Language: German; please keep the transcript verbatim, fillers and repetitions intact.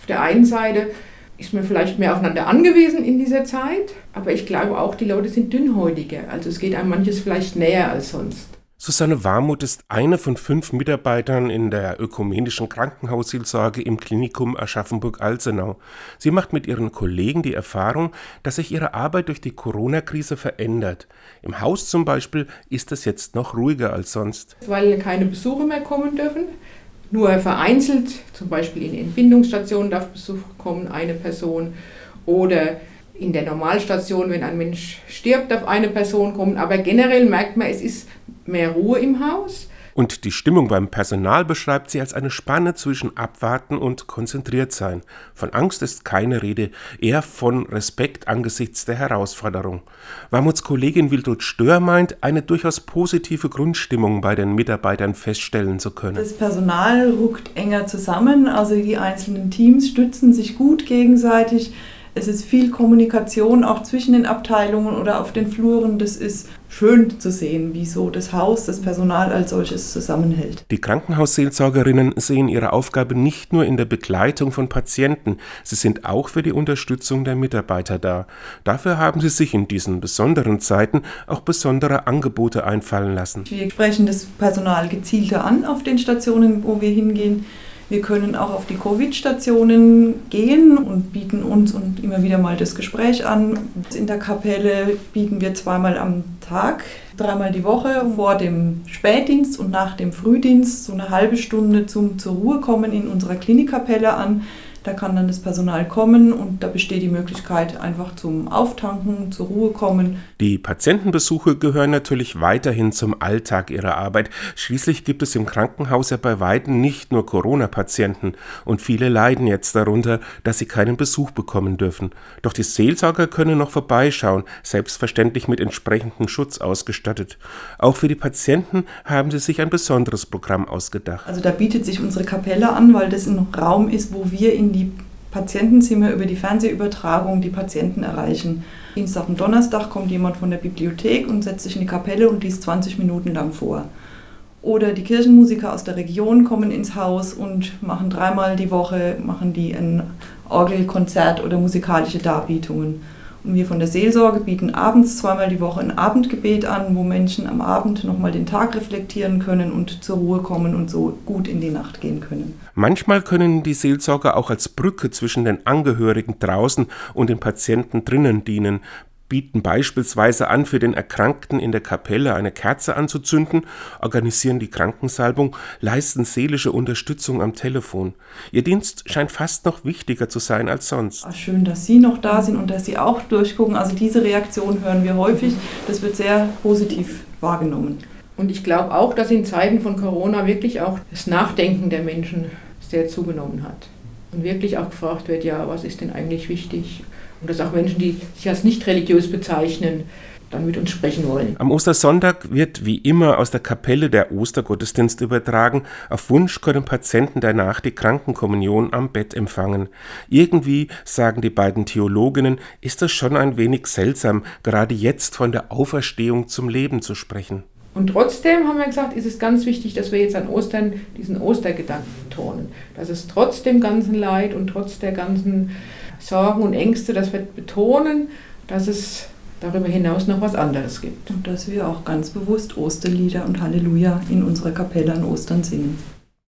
der einen Seite ist man vielleicht mehr aufeinander angewiesen in dieser Zeit, aber ich glaube auch, die Leute sind dünnhäutiger. Also es geht einem manches vielleicht näher als sonst. Susanne Warmuth ist eine von fünf Mitarbeitern in der ökumenischen Krankenhausseelsorge im Klinikum Aschaffenburg-Alzenau. Sie macht mit ihren Kollegen die Erfahrung, dass sich ihre Arbeit durch die Corona-Krise verändert. Im Haus zum Beispiel ist es jetzt noch ruhiger als sonst. Weil keine Besuche mehr kommen dürfen, nur vereinzelt, zum Beispiel in Entbindungsstationen darf Besuch kommen, eine Person, oder in der Normalstation, wenn ein Mensch stirbt, darf eine Person kommen. Aber generell merkt man, es ist mehr Ruhe im Haus. Und die Stimmung beim Personal beschreibt sie als eine Spanne zwischen Abwarten und Konzentriertsein. Von Angst ist keine Rede, eher von Respekt angesichts der Herausforderung. Warmuths Kollegin Wildrut Stör meint, eine durchaus positive Grundstimmung bei den Mitarbeitern feststellen zu können. Das Personal rückt enger zusammen, also die einzelnen Teams stützen sich gut gegenseitig. Es ist viel Kommunikation auch zwischen den Abteilungen oder auf den Fluren. Das ist schön zu sehen, wie so das Haus, das Personal als solches zusammenhält. Die Krankenhausseelsorgerinnen sehen ihre Aufgabe nicht nur in der Begleitung von Patienten, sie sind auch für die Unterstützung der Mitarbeiter da. Dafür haben sie sich in diesen besonderen Zeiten auch besondere Angebote einfallen lassen. Wir sprechen das Personal gezielter an auf den Stationen, wo wir hingehen. Wir können auch auf die Covid-Stationen gehen und bieten uns und immer wieder mal das Gespräch an. In der Kapelle bieten wir zweimal am Tag, dreimal die Woche vor dem Spätdienst und nach dem Frühdienst so eine halbe Stunde zum zur Ruhe kommen in unserer Klinikkapelle an. Da kann dann das Personal kommen und da besteht die Möglichkeit einfach zum Auftanken, zur Ruhe kommen. Die Patientenbesuche gehören natürlich weiterhin zum Alltag ihrer Arbeit. Schließlich gibt es im Krankenhaus ja bei weitem nicht nur Corona-Patienten und viele leiden jetzt darunter, dass sie keinen Besuch bekommen dürfen. Doch die Seelsorger können noch vorbeischauen, selbstverständlich mit entsprechendem Schutz ausgestattet. Auch für die Patienten haben sie sich ein besonderes Programm ausgedacht. Also da bietet sich unsere Kapelle an, weil das ein Raum ist, wo wir in die Patientenzimmer über die Fernsehübertragung die Patienten erreichen. Dienstag und Donnerstag kommt jemand von der Bibliothek und setzt sich in die Kapelle und liest zwanzig Minuten lang vor. Oder die Kirchenmusiker aus der Region kommen ins Haus und machen dreimal die Woche machen die ein Orgelkonzert oder musikalische Darbietungen. Und wir von der Seelsorge bieten abends zweimal die Woche ein Abendgebet an, wo Menschen am Abend nochmal den Tag reflektieren können und zur Ruhe kommen und so gut in die Nacht gehen können. Manchmal können die Seelsorger auch als Brücke zwischen den Angehörigen draußen und den Patienten drinnen dienen, bieten beispielsweise an, für den Erkrankten in der Kapelle eine Kerze anzuzünden, organisieren die Krankensalbung, leisten seelische Unterstützung am Telefon. Ihr Dienst scheint fast noch wichtiger zu sein als sonst. Ach, schön, dass Sie noch da sind und dass Sie auch durchgucken. Also diese Reaktion hören wir häufig. Das wird sehr positiv wahrgenommen. Und ich glaube auch, dass in Zeiten von Corona wirklich auch das Nachdenken der Menschen sehr zugenommen hat. Und wirklich auch gefragt wird, ja, was ist denn eigentlich wichtig? Und dass auch Menschen, die sich als nicht religiös bezeichnen, dann mit uns sprechen wollen. Am Ostersonntag wird wie immer aus der Kapelle der Ostergottesdienst übertragen. Auf Wunsch können Patienten danach die Krankenkommunion am Bett empfangen. Irgendwie, sagen die beiden Theologinnen, ist es schon ein wenig seltsam, gerade jetzt von der Auferstehung zum Leben zu sprechen. Und trotzdem haben wir gesagt, ist es ganz wichtig, dass wir jetzt an Ostern diesen Ostergedanken betonen. Dass es trotz dem ganzen Leid und trotz der ganzen Sorgen und Ängste, dass wir betonen, dass es darüber hinaus noch was anderes gibt. Und dass wir auch ganz bewusst Osterlieder und Halleluja in unserer Kapelle an Ostern singen.